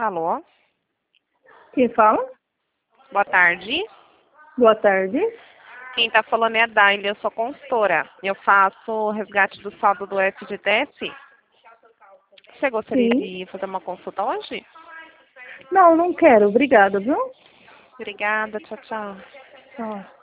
Alô? Quem fala? Boa tarde. Boa tarde. Quem está falando é a Daile, eu sou consultora. Eu faço o resgate do saldo do FGTS. Você gostaria Sim. de fazer uma consulta hoje? Não, não quero. Obrigada, viu? Obrigada, tchau, tchau. Tchau.